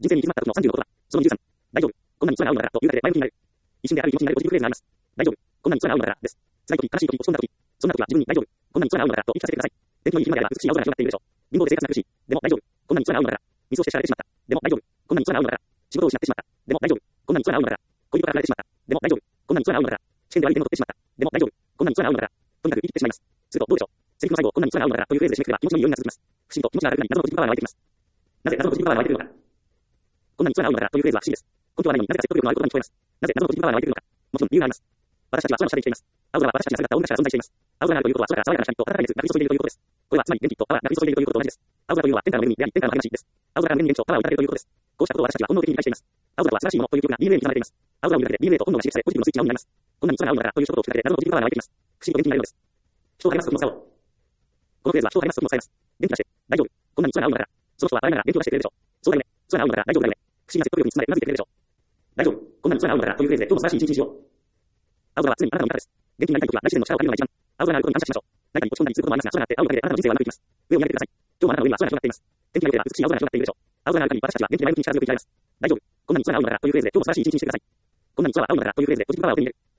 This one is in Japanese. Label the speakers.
Speaker 1: 人生に行き詰まった時の30のことは、その23、大丈夫、こんなに空が合うのだからというだけで前向きになる。一瞬である気持ちになるポジティブフレーズがあります。大丈夫、こんなに空が合うのだからです。辛い時、悲しい時、落ち込んだ時、そんな時は自分に大丈夫、こんなに空が合うのだからと言い聞かせてください。天気のいい日まであれば美しい青空が広がっているでしょう。貧乏で生活が苦しい。でも大丈夫、こんなに空が合うのだから。水をして叱られてしまった。でも大丈夫、こんなに空が合うのだから。仕事を失ってしまった。でも大丈夫、こんなに空が合うのだから。恋人から離れてしまった。でも大丈夫、こんなに空が合うのだから。試験で悪い点を取ってしまった。でも大丈夫、こんなに空が合うのだから。とにかく生きてしまいます。するとどうでしょう。セリフの最後、こんなに空が合うのだからというフレーズで締めくくれば気持ちのいい余韻が続きます。不思議と気持ちが楽になり、謎のポジティブパワーが湧いてきます。なぜ謎のポジティブパワーが湧いてくるのか。こんなに空が合うのだからというフレーズは不思議です。根拠は何もなぜか説得力のある言葉に聞こえます。なぜ謎のポジティブパワーが湧いてくるのか。もちろん理由があります。私たちは空の下で生きています。青空は私たちが姿を生み出した存在しています。青空があるということは空から爽やかな光と暖かい熱が降り注いでいるということです。これはつまり電気とパワーが降り注いでいるということと同じです。青空というのは天からの恵みであり、天からの励ましです。青空が無限に元気とパワーをいただけるということです。こうしたことを私たちは本能的に理解しています。青空とは素晴らしいものという記憶が DNA に刻まれています。青空を見るだけで DNA と本能が刺激され、ポジティブのスイッチがオンになります。こんなに空が合うのだからという一言を聞くだけで謎のポジティブパワーが湧いてきます。不思議と元気になるのです。人を励ます時も使おう。このフレーズは人を励ます時も使えます。元気出して、大丈夫、こんなに空が合うのだから。その人は笑いながら元気を出してくれるでしょう。そうだよね、空が合うのだから大丈夫だよね。不思議な説得力に包まれうなずいてくれるでしょう。大丈夫、こんなに空が合うのだからというフレーズで今日も素晴らしい一日にしよう。青空は常にあなたの味方です。元気になりたい時は大自然の力を借りるのが一番。青空があることに感謝しましょう。何かに落ち込んだりすることもありますが、空があって青があれであなたの人生はうまくいきます。上を見上げてください。今日もあなたの上には空が広がっています。天気が良ければ美しい青空が広がっているでしょう。青空がある限り私たちは元気で前向きに力強く生きられます。大丈夫、こんなに空が合うのだからというフレーズで今日も素晴らしい一日にしてください。こんなに空は合うのだからというフレーズでポジティブパワーを手に入れる。